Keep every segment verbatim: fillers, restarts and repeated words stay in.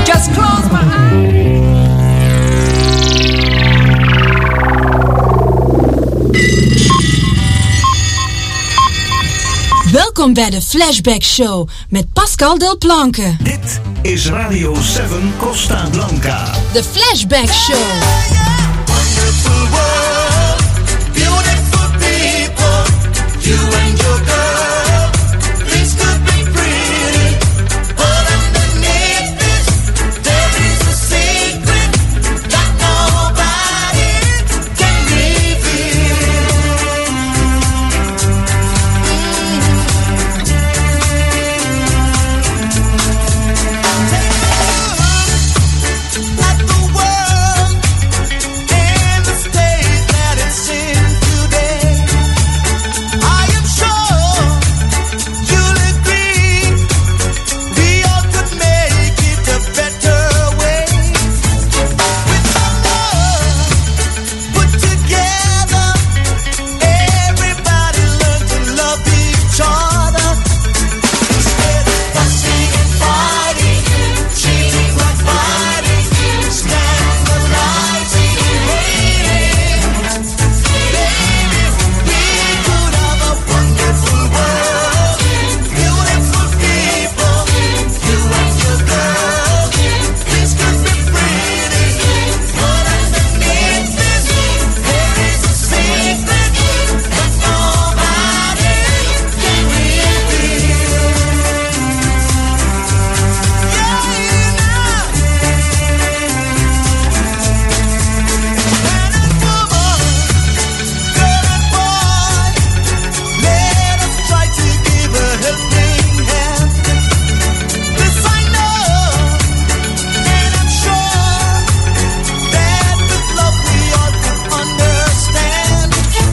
Just close my eyes. Welkom bij de Flashback Show met Pascal Del Planque. Dit is Radio zeven Costa Blanca. De Flashback Show. Wonderful world, beautiful people, you and your girl, things could be pretty, but underneath this, there is a secret that nobody can reveal. Take a look at the world and the state that it's in today. I am sure you'll agree we all could make it a better way. With some love put together, everybody learn to love each other. Instead of fussing and fighting, cheating like fighting, scandalizing and hating. Baby, we could have a wonderful world, beautiful people, you and your girl. Things could be pretty, but underneath this, there is a secret that nobody can reveal. Yeah, man and woman, girl and boy, let us try to give a helping hand. This I know, and I'm sure that with love we all can understand.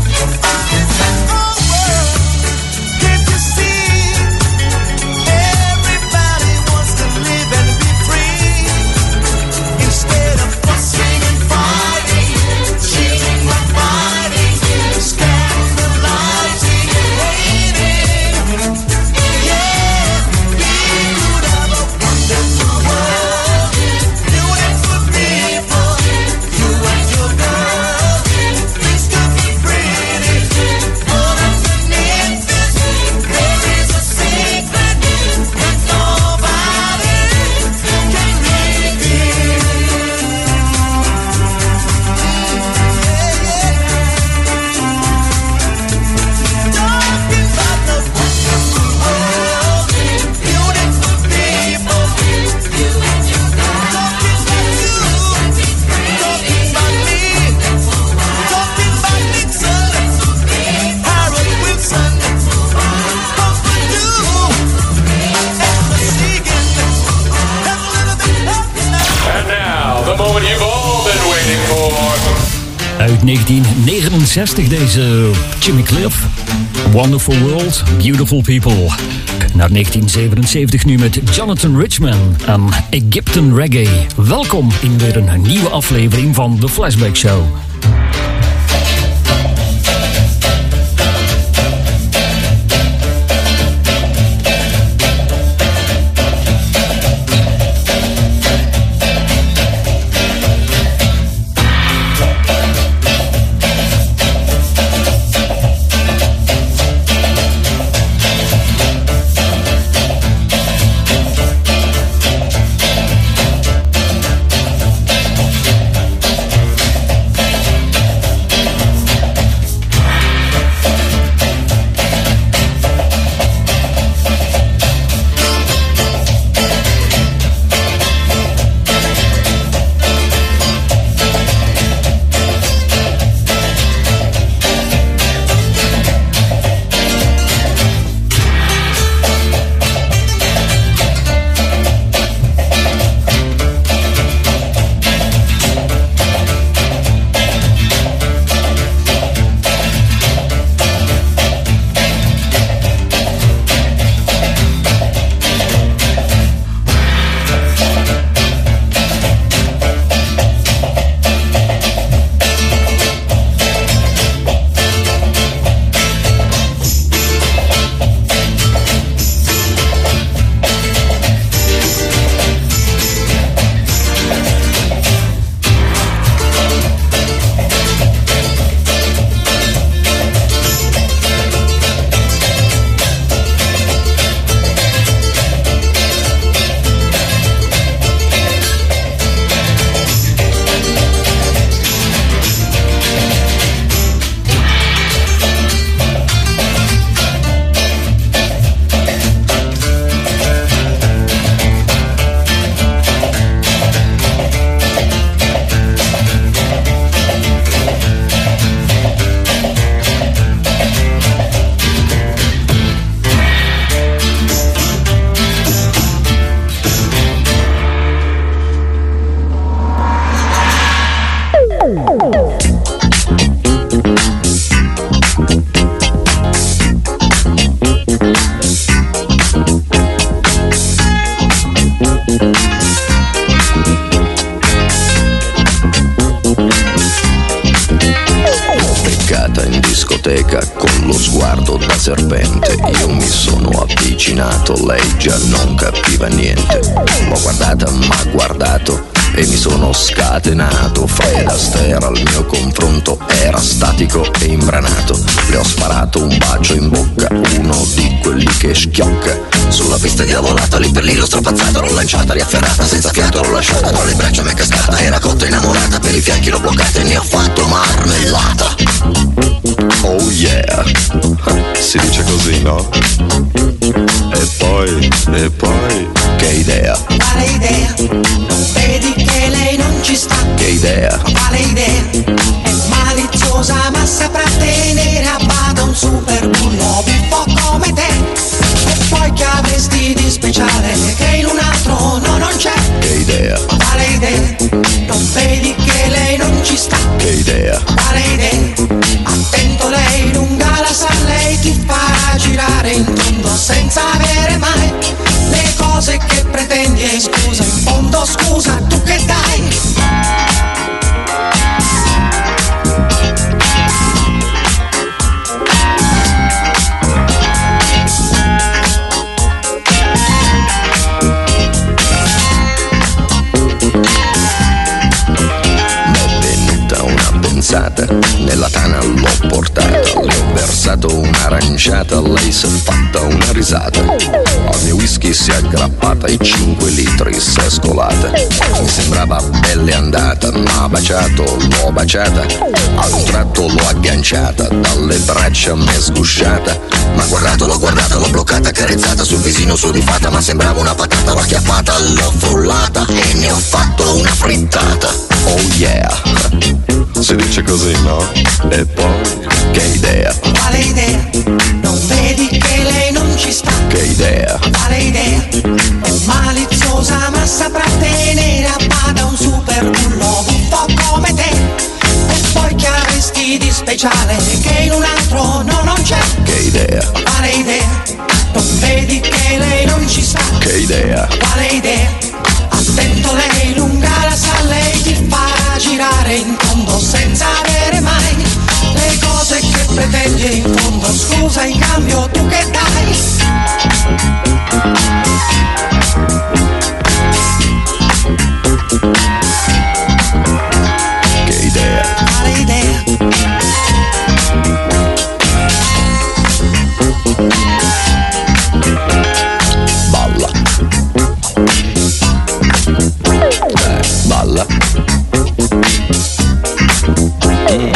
Oh world, can't you see? Everybody wants to live and be free. Instead of fussing and fighting, cheating like fighting, scandalizing and hating. Yeah, we could have a wonderful world, beautiful people, you and your girl. Things could be pretty, but underneath this, there is a secret that nobody can reveal. Talking about the wonderful world, beautiful people, you and your girl. Talking about you, talking about me, talking about Nixon, Harold Wilson, Papa Due, Emma Segan, and a little bit happy now. And now, the moment you've all been waiting for. Uit negentien negenenzestig deze Jimmy Cliff. Wonderful World, Beautiful People. Naar negentien zevenenzeventig nu met Jonathan Richman en Egyptian Reggae. Welkom in weer een nieuwe aflevering van The Flashback Show. Thank bianca con lo sguardo da serpente. Io mi sono avvicinato, lei già non capiva niente. L'ho guardata, m'ha guardato e mi sono scatenato. Fred Astaire al mio confronto era statico e imbranato. Le ho sparato un bacio in bocca, uno di quelli che schiocca. Sulla pista diavolata, lì per lì l'ho strappazzata, l'ho lanciata, riafferrata, senza fiato l'ho lasciata, tra le braccia m'è cascata, era cotta innamorata, per i fianchi l'ho bloccata e ne ho fatto marmellata. Oh yeah, si dice così, no? E poi, e poi, che idea? Quale idea? Non vedi che lei non ci sta? Che idea? Quale idea? È maliziosa ma saprà tenere a bada un super bullo un po' come te. E poi che avresti di speciale che in un altro no non c'è? Che idea? Quale idea? Non vedi che lei non ci sta? Che idea? Quale idea? Attento, lei lunga la sa, lei ti farà girare in tondo senza avere mai le cose che pretendi. E scusa, in fondo scusa, tu che dai? Nella tana l'ho portata, le ho versato un'aranciata, lei si è fatta una risata. Al mio whisky si è aggrappata e cinque litri si è scolata. Mi sembrava pelle andata, m'ha baciato, l'ho baciata. A un tratto l'ho agganciata, dalle braccia m'è sgusciata. M'ha guardato, l'ho guardata, l'ho bloccata, carezzata sul visino sudifata. Ma sembrava una patata, l'ho acchiappata, l'ho frullata e ne ho fatto una frittata. Oh yeah, si dice così, no? E poi, che idea? Quale idea? Non vedi che lei non ci sta? Che idea? Quale idea? È maliziosa ma saprà tenere a bada un super bullo un po' come te. E poi che avresti di speciale che in un altro no non c'è? Che idea? Quale idea? Non vedi che lei non ci sta? Che idea? Quale idea? Attento, lei lunga la sa, lei ti farà girare in tondo senza avere mai le cose che pretendi. In fondo scusa, in cambio tu che dai? Che idea? Quale idea? Balla. Eh, balla. Mm.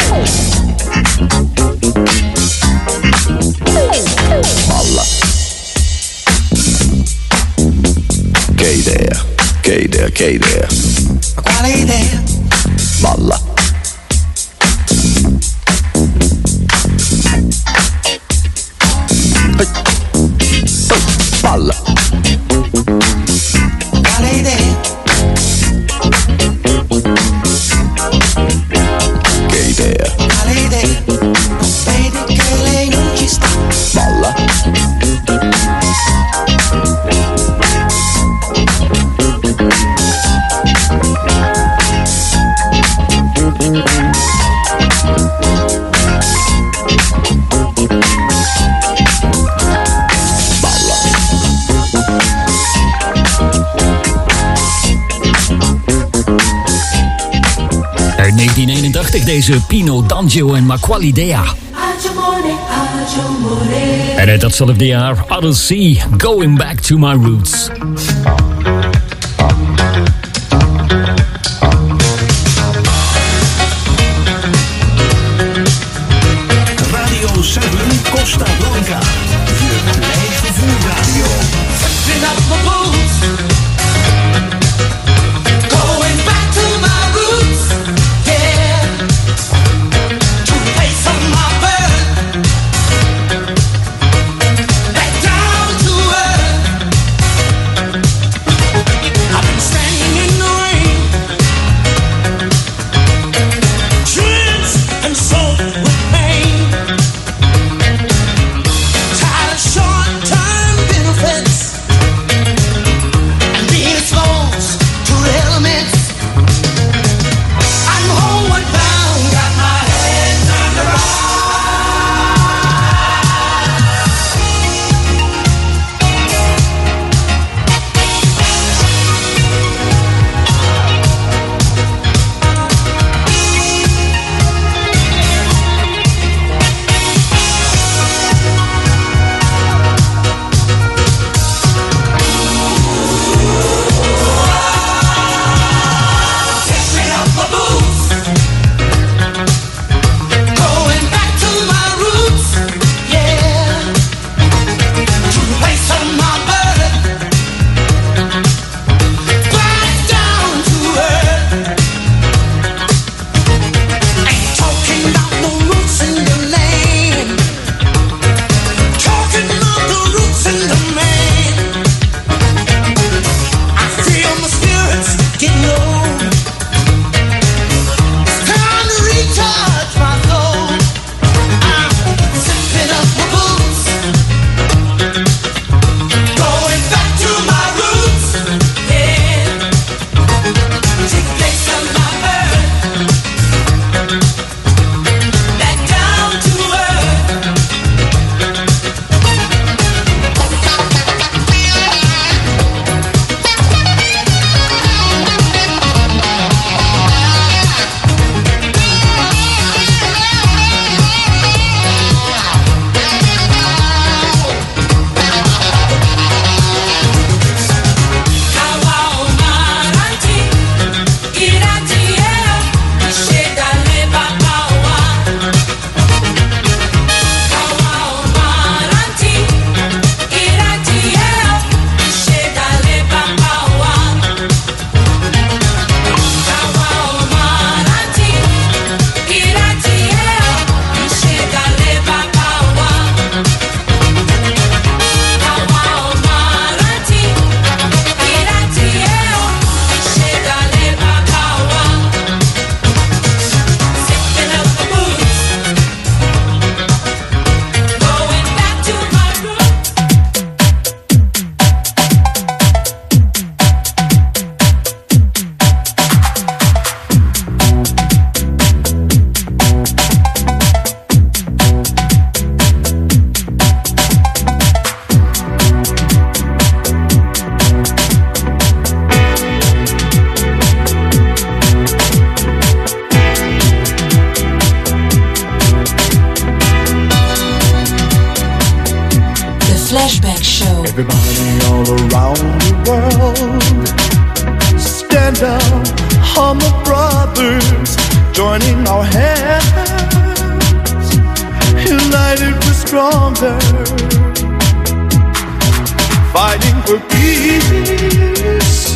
Balla. Che idea? Che idea? Che idea? Quale idea? Balla. Ehi. Ehi. Balla. Quale idea? Che idea? Quale idea? Non vedi che lei non ci sta? Balla. Uit negentien eenentachtig deze Pino D'Angio en Ma Quale Idea. En uit datzelfde jaar Odyssey, Going Back to My Roots. Radio zeven Costa Blanca. Je eigen voerradio. Picking up my boots, going back to my roots, yeah, to the place of my birth, back down to earth. stand up, all my brothers joining our hands, united we're stronger, fighting for peace,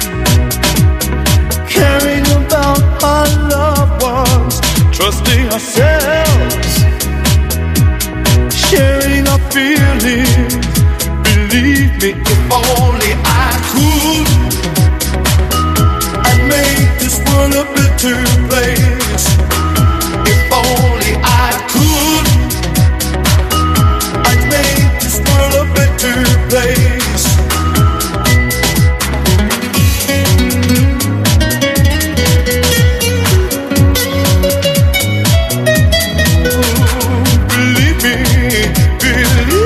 caring about our loved ones, trusting ourselves, sharing our feelings. Believe me, if only I could, I'd make this world a better place. If only I could, I'd make this world a better place. Believe me, believe.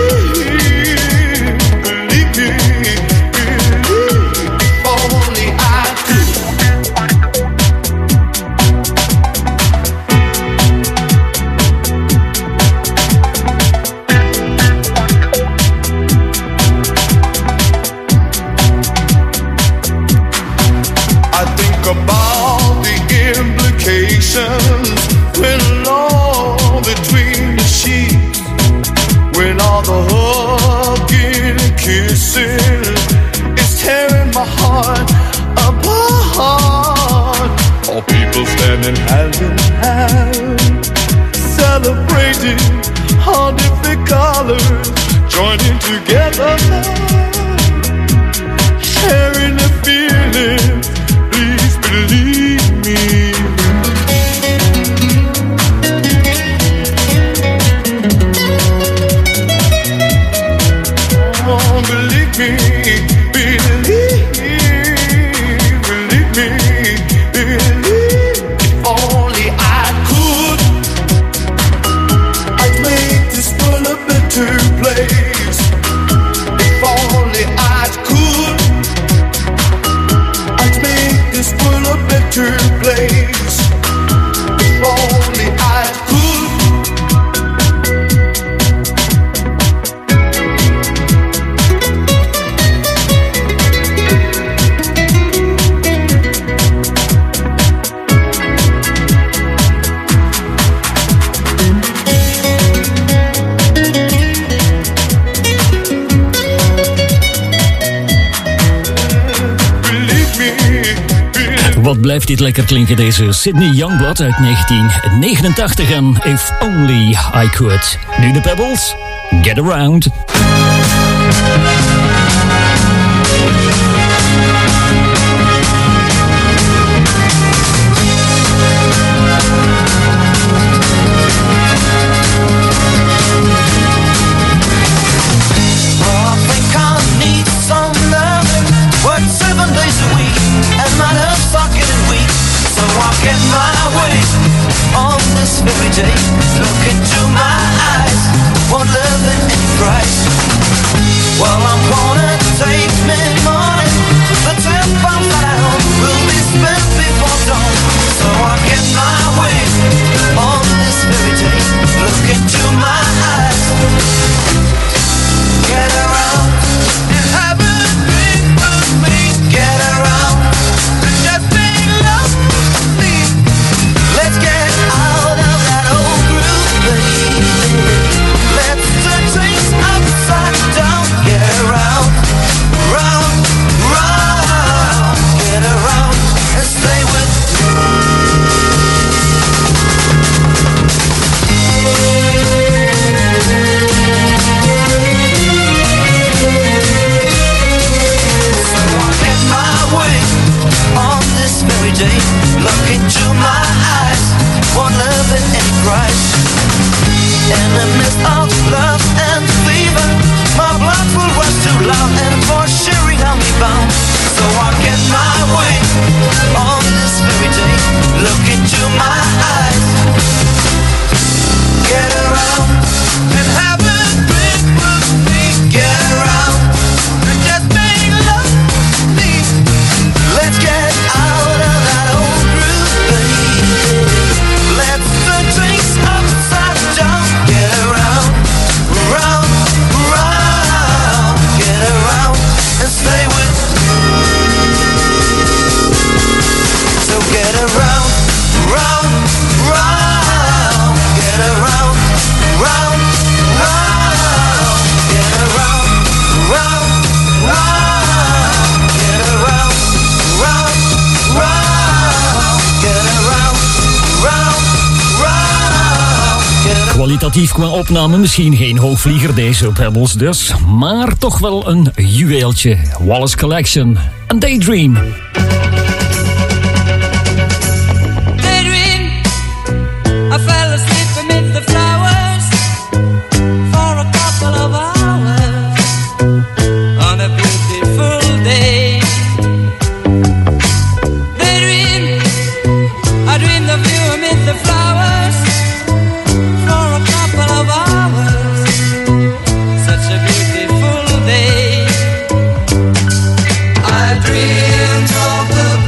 About the implications when all between the sheets, when all the hugging and kissing is tearing my heart apart. All people standing hand in hand, celebrating all different colors, joining together, sharing the feelings. Believe me, oh, believe me, believe, believe me, believe. If only I could, I'd make this world a better place. If only I could, this world a better place. If only I could. Wat blijft dit lekker klinken, deze Sydney Youngblood uit negentien negenentachtig en If Only I Could. Nu de Pebbles, Get Around. Every day, look into my eyes, won't love at any price. Well, I'm gonna take me money, the ten pounds that I own will be spent before dawn. So I'll get my way on this very day, look into my eyes, get around and have a drink with me, get around and just make love with me. Let's get out. Let's turn things upside down. Get around, round, round. Get around and stay with me. So I get my way on this very day. Look into my eyes, won't love at any price. In the midst of love and fever, my blood will rush too loud, and for sharing I'll be bound. So I'll get my way on this very day. Look into my eyes, get around and have a drink with me. Get around and just make love with me. Let's get out of that old groove, baby. Let's turn things upside down. Get around, round, round. Get around and stay with me. Kwalitatief qua opname misschien geen hoogvlieger deze Pebbles dus, maar toch wel een juweeltje. Wallace Collection, een Daydream. Daydream, I fell asleep amid the flowers for a couple of hours on a beautiful day. Daydream, I dreamed of you amid the flowers for a couple of hours, such a beautiful day. I dreamed of the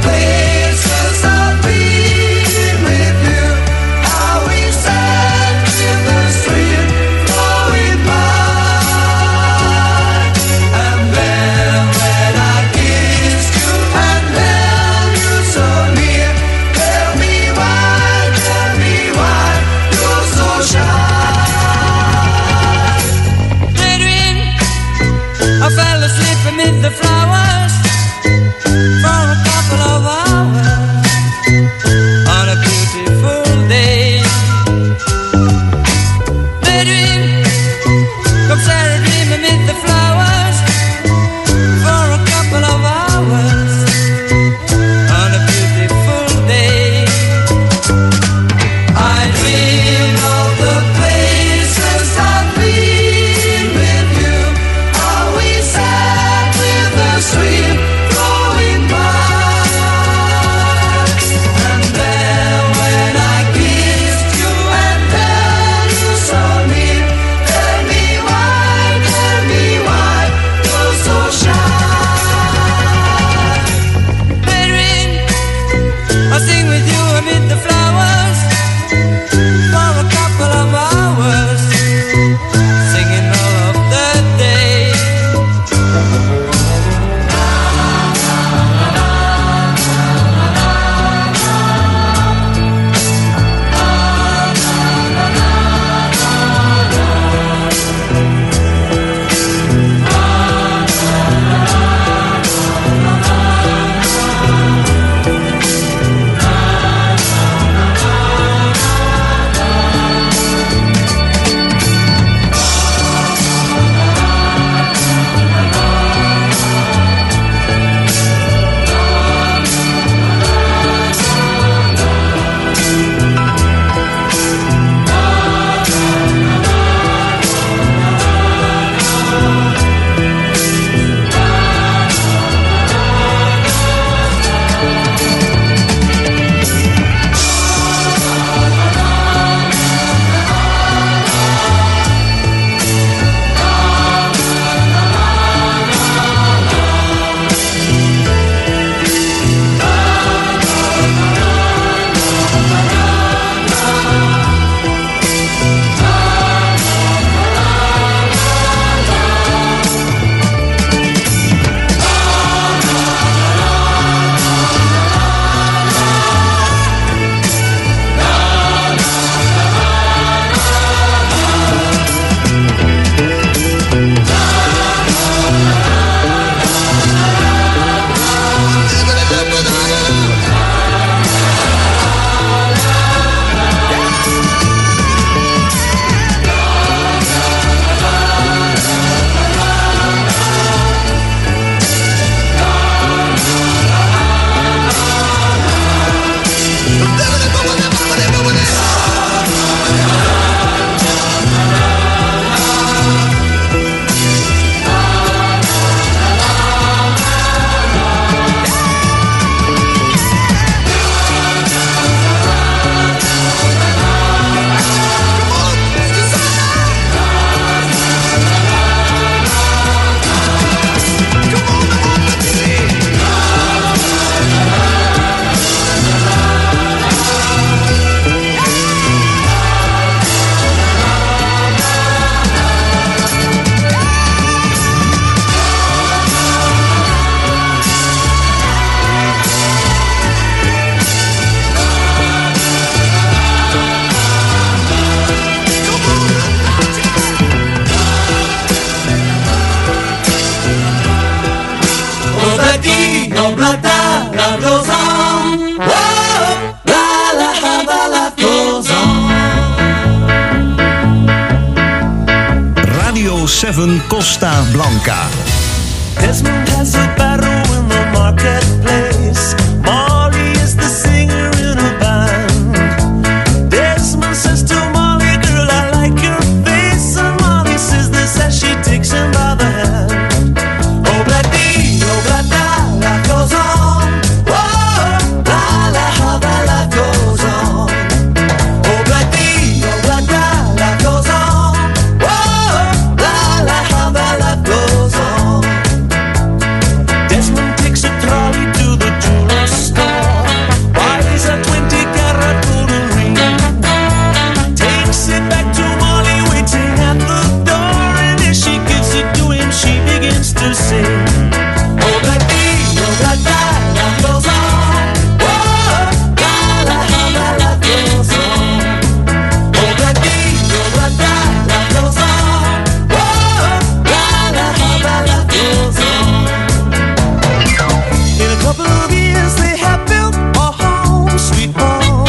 Costa Blanca. Desmond has a battle in the marketplace. Molly is the singer in a band. Desmond says to Molly, girl, I like your face. And Molly says this as she takes him by the hand. Oh, blah dee, oh, blah da, life goes on. Whoa, la la, how the life goes on. Oh, blah dee, oh, blah da, life goes on. Whoa, la la, how the life goes on. Desmond takes a trolley to the jeweler store, buys a twenty carat golden ring, takes it back to Molly waiting at the door, and as she gives it to him, she begins to sing. Oh, black bee, oh, black da, life goes on. Whoa, la la, how the life goes on. Oh, black bee, oh, black da, life goes on. Whoa, la la, how the life goes on. In a couple of years they have built a home, sweet home,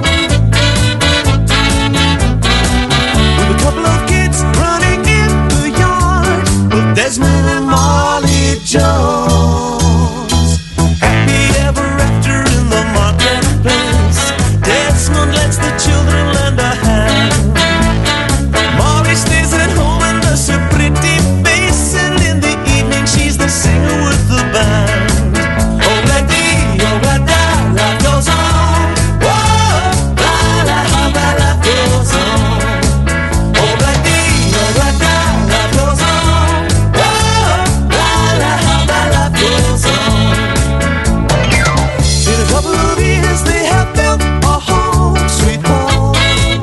with a couple of kids running in the yard of Desmond and Molly Jones. Happy ever after in the marketplace. Desmond lets the children lend a hand. Molly stays at home and does her pretty face, and in the evening she's the singer with the band. Oh, black dee, oh, black da, life goes on. Whoa, la la, how the life goes on. Oh, black dee, oh, black da, life goes on. Whoa, la la, how the life goes on. In a couple of years they have built a home, sweet home,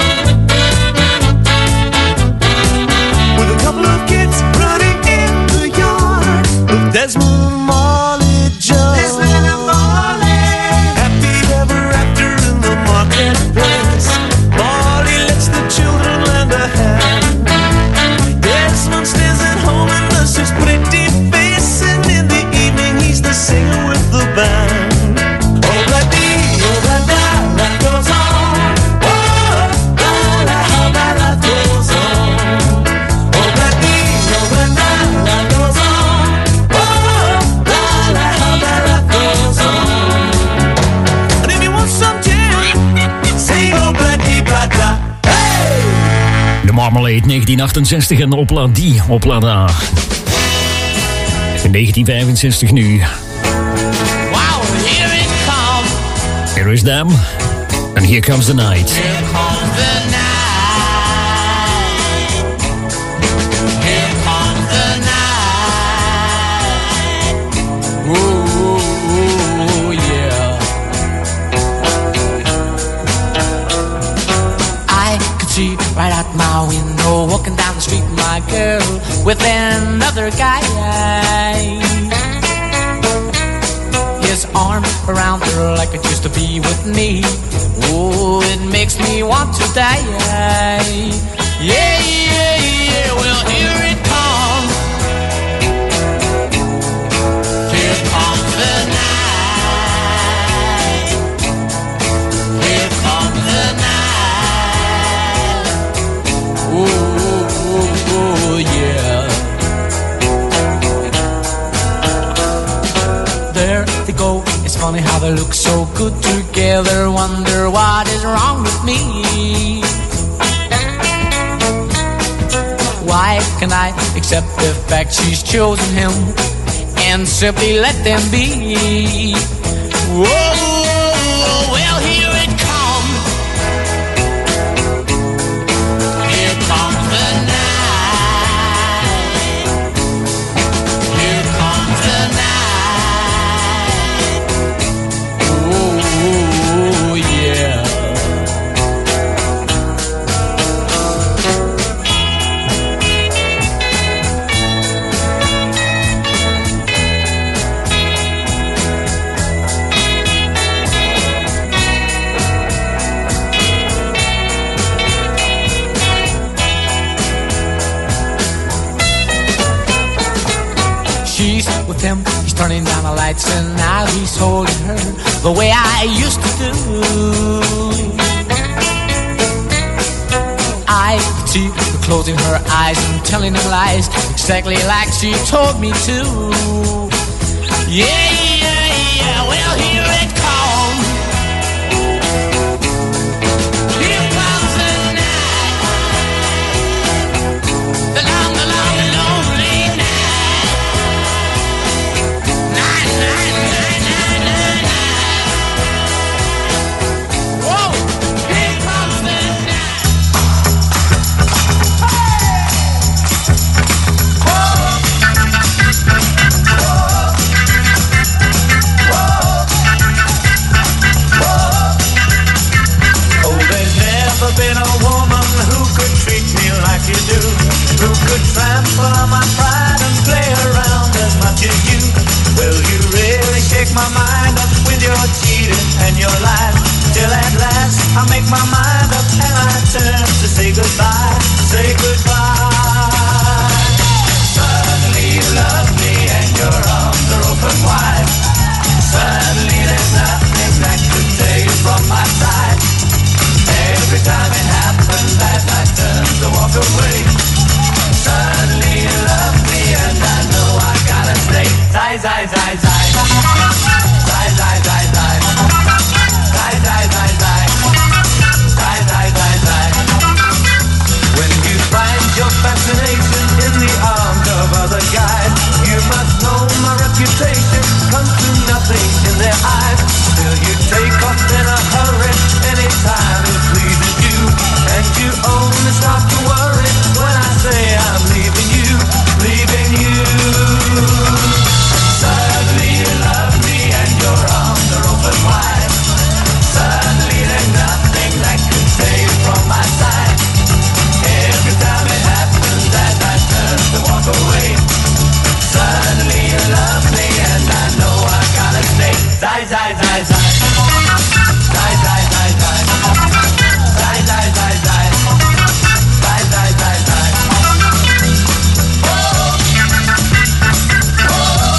with a couple of kids running in the yard of Desmond and Molly Jones. Desmond and Molly, happy ever after in the marketplace. Molly lets the children lend a hand. Desmond stays at home and does his pretty face, and in the evening he's the singer with the band. Oh, black dee, oh, black da, life goes on. Whoa, la la, how the life goes on. Oh, black dee, oh, black da, life goes on. Whoa, la la, how the life goes on. And if you want some jam, sing oh, black dee, black da. Hey! De Marmalade negentien achtenzestig en Opla die, Opla da. negentien vijfenzestig nu. Wow, here it comes. Here is them. And here comes the night. Here comes the night. Here comes the night. Ooh, yeah. I could see right out my window, walking down the street, my girl with another guy. His arm around her like it used to be with me. Oh, it makes me want to die. Yeah, yeah, yeah. Well, here it comes. Here comes the night. Here comes the night. Ooh, ooh, ooh, yeah. There they go. It's funny how they look so good together. Wonder what is wrong with me. Why can I accept the fact she's chosen him and simply let them be? Whoa, well, here it comes. Here comes the night. Here comes the night. Ooh, yeah. She's with him, he's turning down the lights, and now he's holding her the way I used to do. I could see the closing her eyes and telling them lies, exactly like she told me to. Yeah, yeah, yeah, well, here it comes. Here comes the night, the long, the long, lonely night. Night, night, night, night, night, night. Whoa, here comes the night. Been a woman who could treat me like you do, who could trample on my pride and play around as much as you. Will you really shake my mind up with your cheating and your lies, till at last I make my mind up and I turn to say goodbye, say goodbye. Suddenly you love me and your arms are open wide. Suddenly there's nothing that could tear you from my side. Every time it happens that I turn to walk away, suddenly you love me and I know I gotta stay. Zai, zai, zai, zai. Zai, zai, zai, zai. Zai, zai, zai, zai. Zai, zai, zai, zai. When you find your fascination in the arms of other guys, you must know my reputation comes to nothing in their eyes. Still you take off in a hurry anytime it pleases you, and you only start to worry when I say I'm leaving you, leaving you. Suddenly you love me and your arms are open wide. Suddenly there's nothing that can tear you from my side. Every time it happens that I turn to walk away, suddenly you love me and I know I gotta stay. Zai, zai, zai, zai. Zai, zai, zai, zai. Zai, zai, zai, zai. Zai, zai, zai, zai. Oh, oh,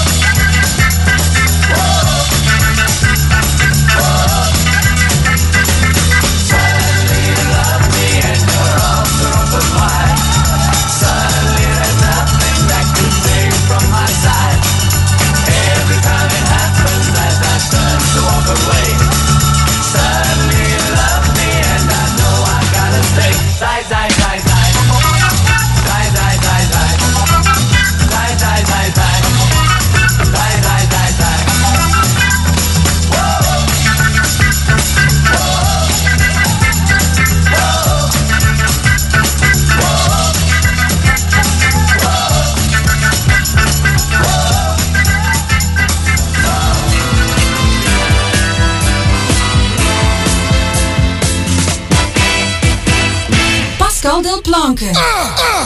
oh, oh. Suddenly you love me and your arms are open wide. Suddenly there's nothing that could tear you from my side. Every time it happens that I turn to walk away, suddenly you love me and I know I gotta stay. Zai, zai, zai, zai. Zai, zai, zai, zai. Zai, zai, zai, zai. Zai, zai, zai, zai. Whoa. Whoa. Pascal Del Planque. Uh, uh.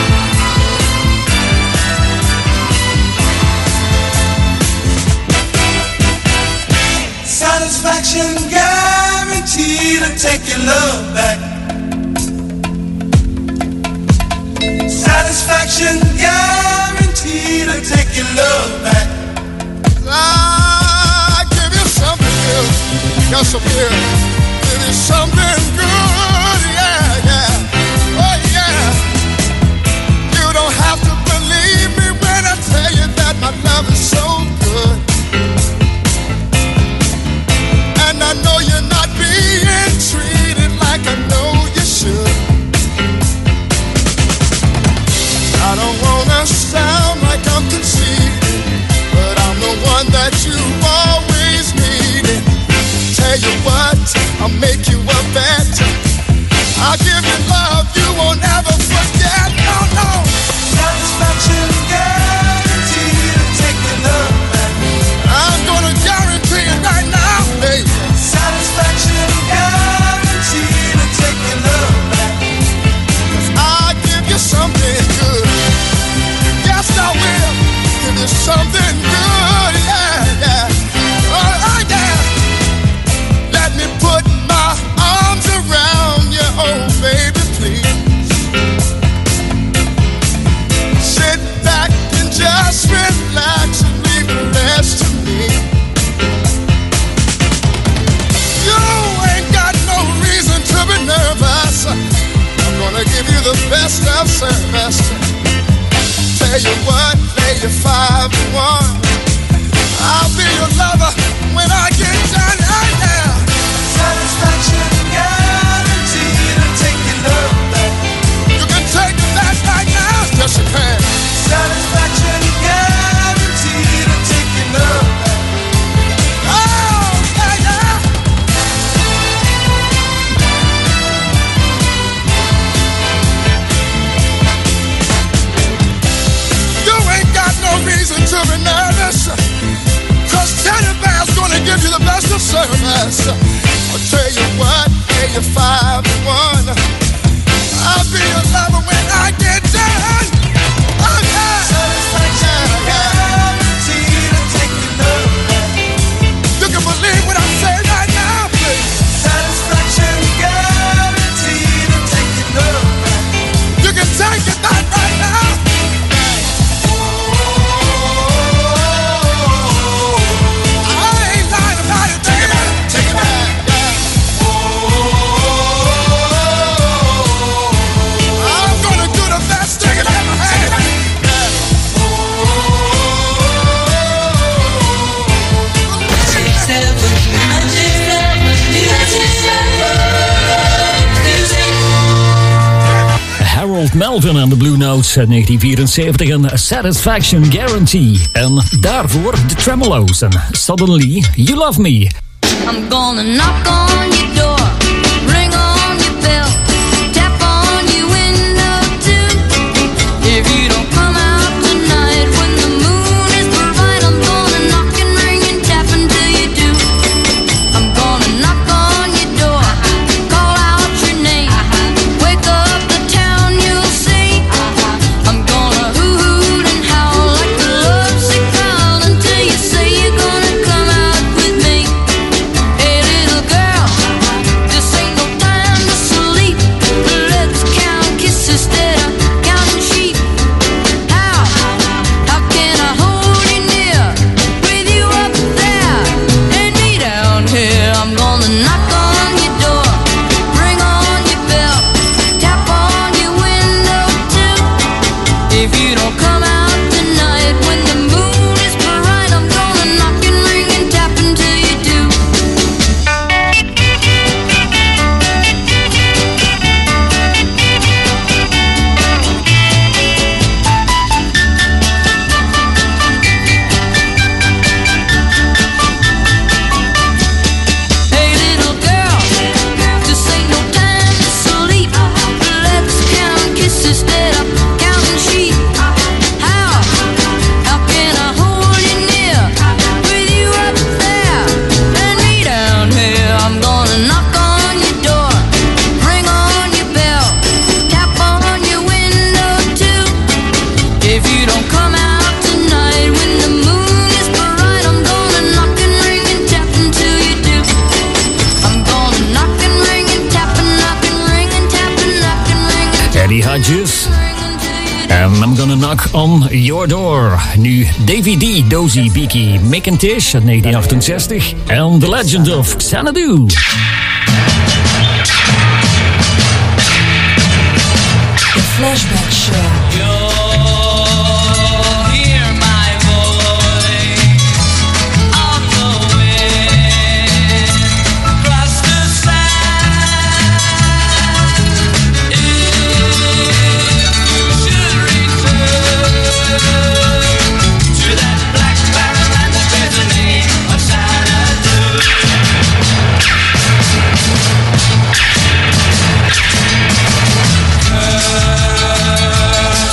Satisfaction guaranteed to take your love back. Satisfaction guaranteed to take your love back. I give you something good, got some good, give you something good, yeah, yeah, oh yeah. You don't have to believe me when I tell you that my love is so good. And I know you're not being treated like I know you should. I don't wanna sound like I'm conceited, but I'm the one that you always needed. Tell you what, I'll make you a bet. I'll give you love you won't ever forget. No, no. Satisfaction guaranteed to take your love back. I'm gonna guarantee it right now, baby. Satisfaction guaranteed to take your love back. I'll give you something good. Yes, I will give you something good. Yeah, yeah. Oh, oh yeah. Let me put my arms around you, oh baby, please. Tell you what, lay you five to one. I'll be your lover when I get done. Oh, yeah. Satisfaction guaranteed. I'm taking love back. You can take that right now. Yes, you can. Satisfaction guaranteed. I'm taking love back. Oh, yeah, yeah. You ain't got no reason to be nervous, 'cause Teddy Bear's gonna give you the best of service. I'll tell you what, pay you five to one. I'll be your lover when I get done. Oh, yeah. Satisfaction guaranteed. I'm taking love back. You can believe what I say right now, please. Satisfaction guaranteed. I'm taking love back. You can take it back right now. I ain't lying about it, take it back, take it back. I'm gonna do the best, take it out my hand. Harold Melvin en de Blue Notes uit negentien vierenzeventig en Satisfaction Guarantee. En daarvoor de Tremolos en Suddenly You Love Me. I'm gonna knock on your door, ring on your bell, tap on your window too. If you don't come out tonight when the moon is bright, I'm gonna knock and ring and tap until you do. I'm gonna knock on your door, call out your name, wake up the town, you'll see. I'm gonna hoot and howl like a lovesick child until you say you're gonna come out with me. Hey little girl, this ain't no time to sleep. Let's count kisses instead of counting sheep. How, how can I hold you near, with you up there and me down here? I'm gonna knock on your door, ring on your bell, tap on your window too. If you don't come out tonight when the moon is bright, I'm gonna knock and ring and tap until you do. Hey little girl, this ain't no time to sleep. Let's count kisses instead of counting sheep. How, how can I hold you near, with you up there and me down here? I'm gonna knock on your door, ring on your bell, tap on your window too. If you don't come out tonight when the moon is bright, I'm gonna knock and ring and tap until you do. I'm gonna knock and ring and tap and knock and ring and tap and knock and ring and tap Eddie Hodges. En I'm gonna knock on your door. Nu Davy D, Dozy, Beaky, McIntish uit negentien achtenzestig. En The Legend of Xanadu. The Flashback Show. Hear my voice on the wind, across the sand. If you should return to that black barren land that bears the name of Xanadu. Turn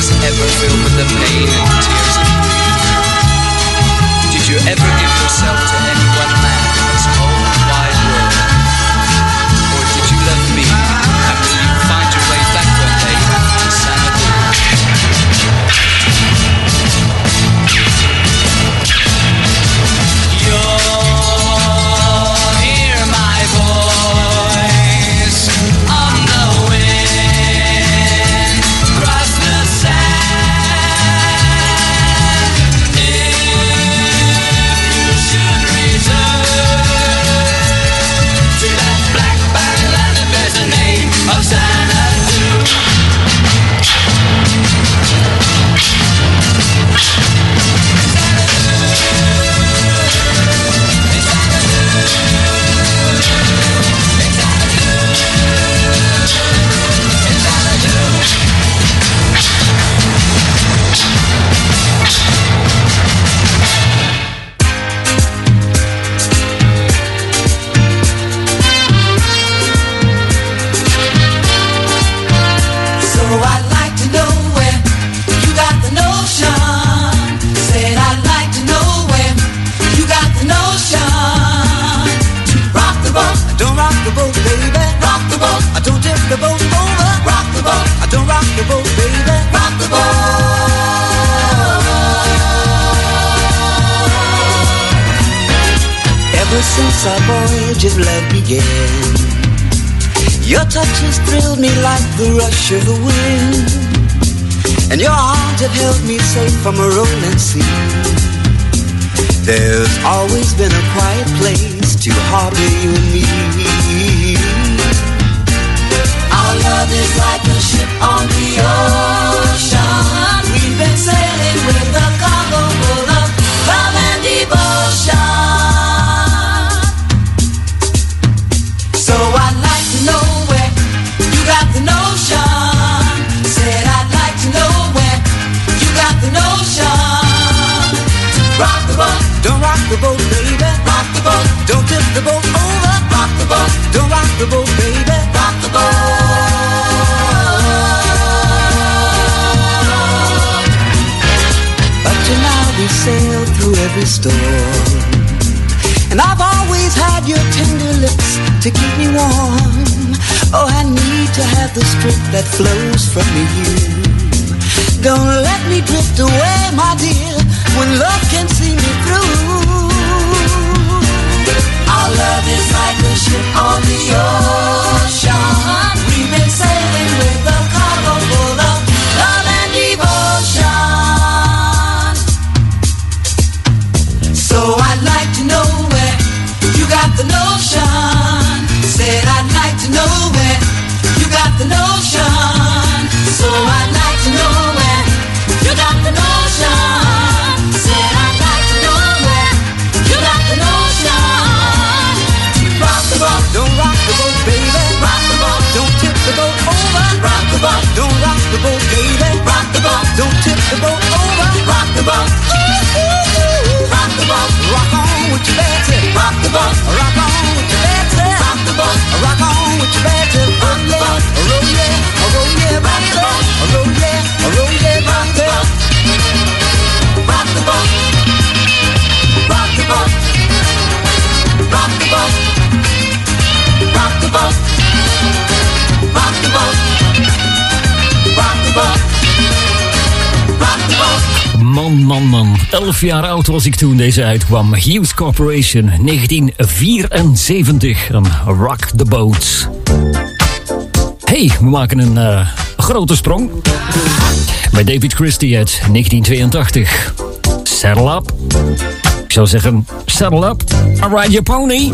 eyes ever filled with the pain and tears of grief? Did you ever give yourself to any one man in this whole wide world? Or did you love me, and will you find your way back one day to Xanadu? You'll hear my voice on the wind, across the sand. If you should return to that black land that bears the name of Xanadu. So I'd like to know where you got the notion. Said I'd like to know where you got the notion. Rock the boat, Don't rock the boat, baby. rock the boat, I don't tip the boat over. rock the boat, I don't rock the boat, baby. rock the boat. Ever since our voyage of love began, your touch has thrilled me like the rush of the wind, and your arms have held me safe from a rolling sea. There's always been a quiet place to harbor you and me. Our love is like a ship on the ocean. We've been sailing with a cargo full of love and devotion. So I'd like to know where you got the notion. Said I'd like to know where you got the notion. Rock the boat, Don't rock the boat, baby. rock the boat, Don't tip the boat over. rock the boat, Don't rock the boat, baby. rock the boat. Up to now we sailed through every storm, and I've always had your tender lips to keep me warm. Oh, I need to have the strength that flows from you. Don't let me drift away, my dear, when love can see me through. Our love is like a ship on the ocean. We've been sailing with a cargo full of love and devotion. So I'd like to know where you got the notion. Said I'd like to know where you got the notion. So I'd like to know where you got the notion. Said I'd like to know where you got the notion. Rock the boat, Don't rock the boat, baby. rock the boat, Don't tip the boat over. rock the boat, Don't rock the boat, baby. rock the boat, Don't tip the boat over. rock the boat, rock the boat, Rock on with your bad tip. rock the boat, Rock on with your bad tip. rock the boat, Rock on with your bad tip. rock the boat, Roll yeah, roll yeah, baby. Roll yeah, roll yeah, rock the boat, rock the boat, rock the boat, rock the boat, rock the boat, rock the boat, rock the boat, rock the boat. Man, man, man. Elf jaar oud was ik toen deze uitkwam. Hughes Corporation, negentien vierenzeventig. En Rock the Boat. Hey, we maken een uh, grote sprong. Bij David Christie uit negentien tweeëntachtig. Saddle up. Ik zou zeggen, saddle up and ride your pony.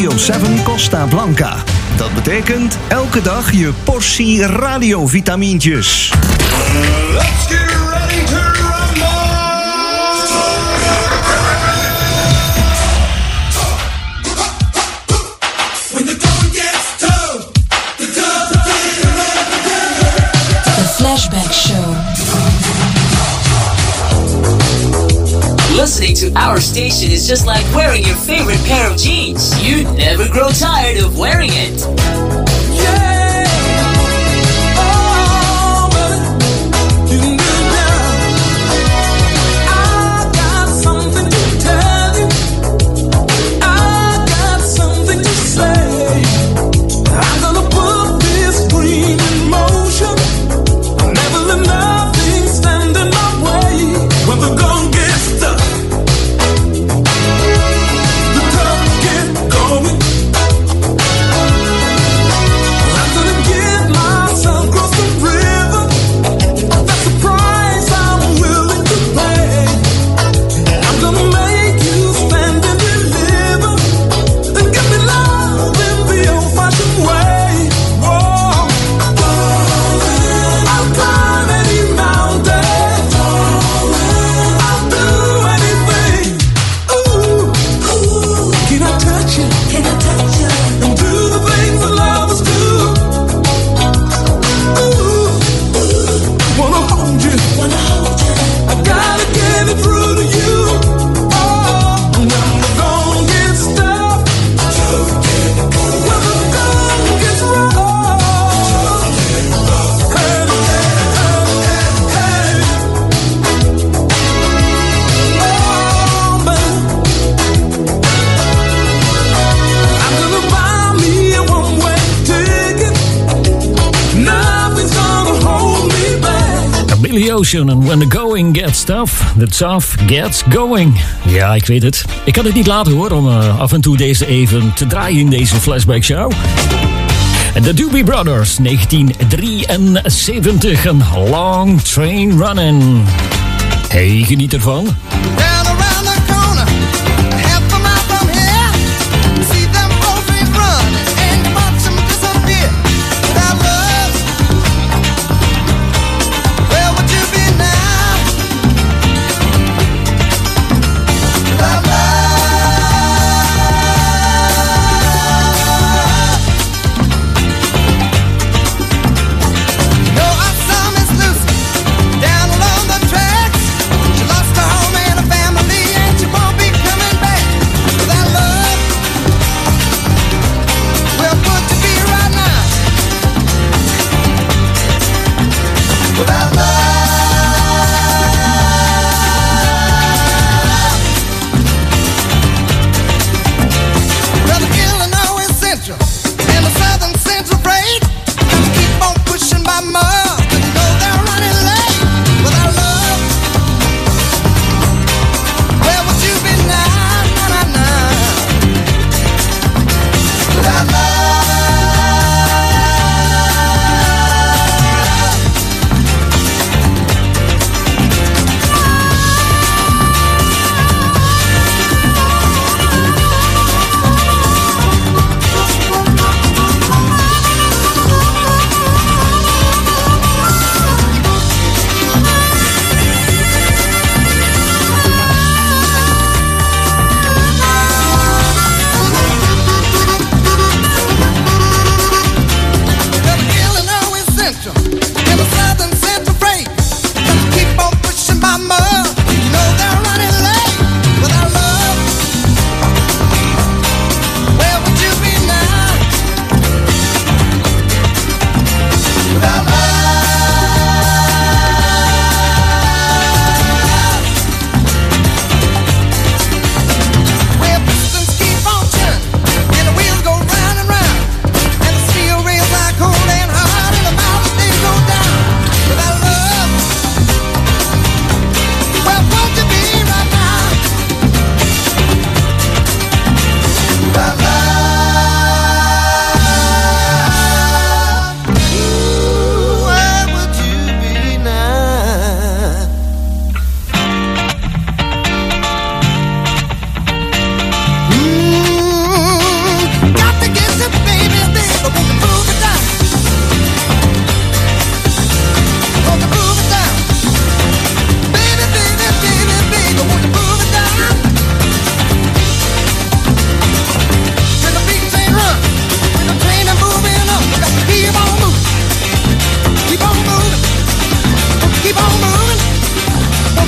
Radio zeven Costa Blanca. Dat betekent elke dag je portie radiovitamintjes. Let's get ready to rumble! When the going gets tough, the tough, the The Flashback Show. Listening to our station is just like wearing your favorite pair of jeans. You never grow tired of wearing it. Ocean and when the going gets tough, the tough gets going. Ja, ik weet het. Ik kan het niet laten hoor, om uh, af en toe deze even te draaien in deze Flashback Show. The Doobie Brothers, negentien drieënzeventig, een Long Train Running. Hey, geniet ervan. Down along the tracks, she lost her home and her family.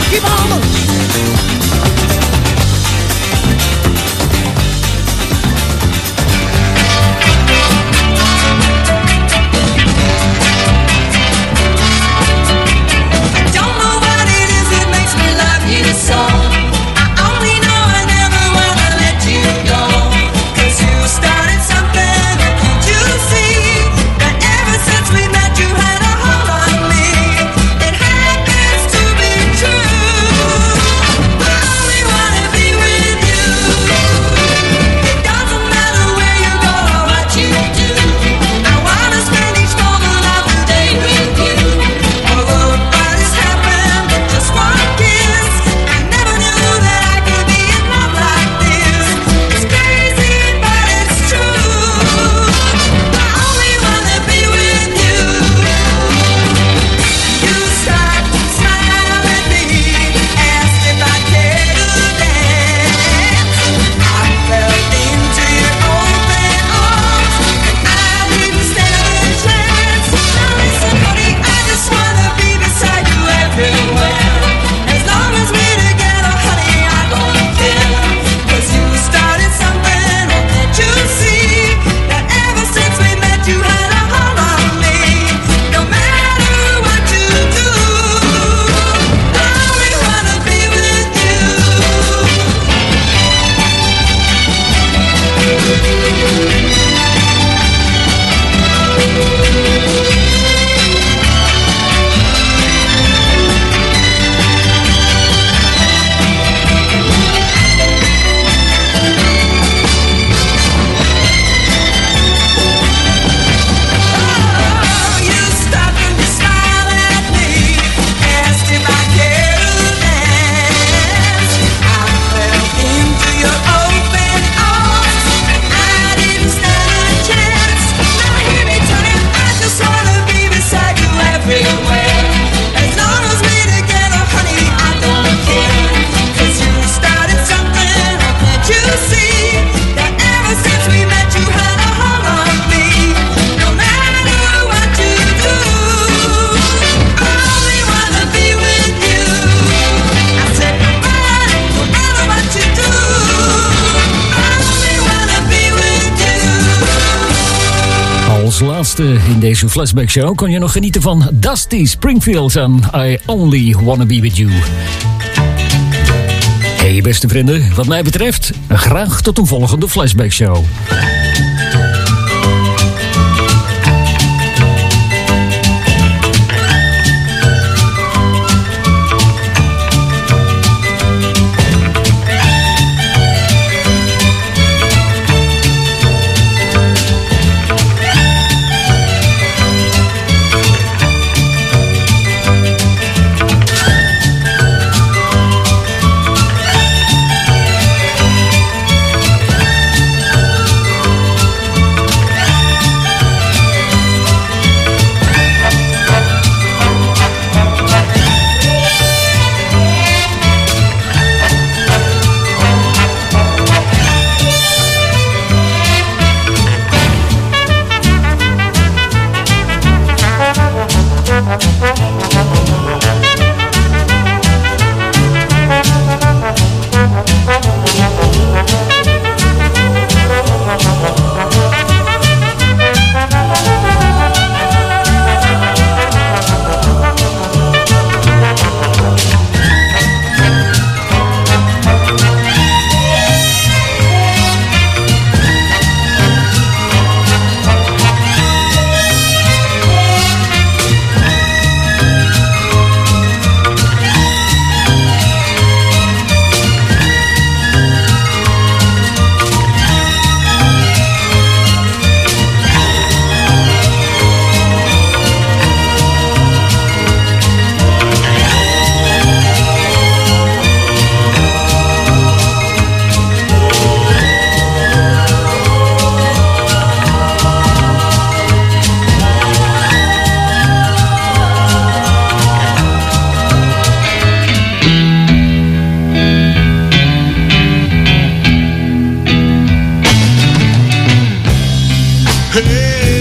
keep on moving. Laatste in deze Flashback Show kon je nog genieten van Dusty Springfield en I Only Wanna Be With You. Hey beste vrienden, wat mij betreft, graag tot een volgende Flashback Show. Hey.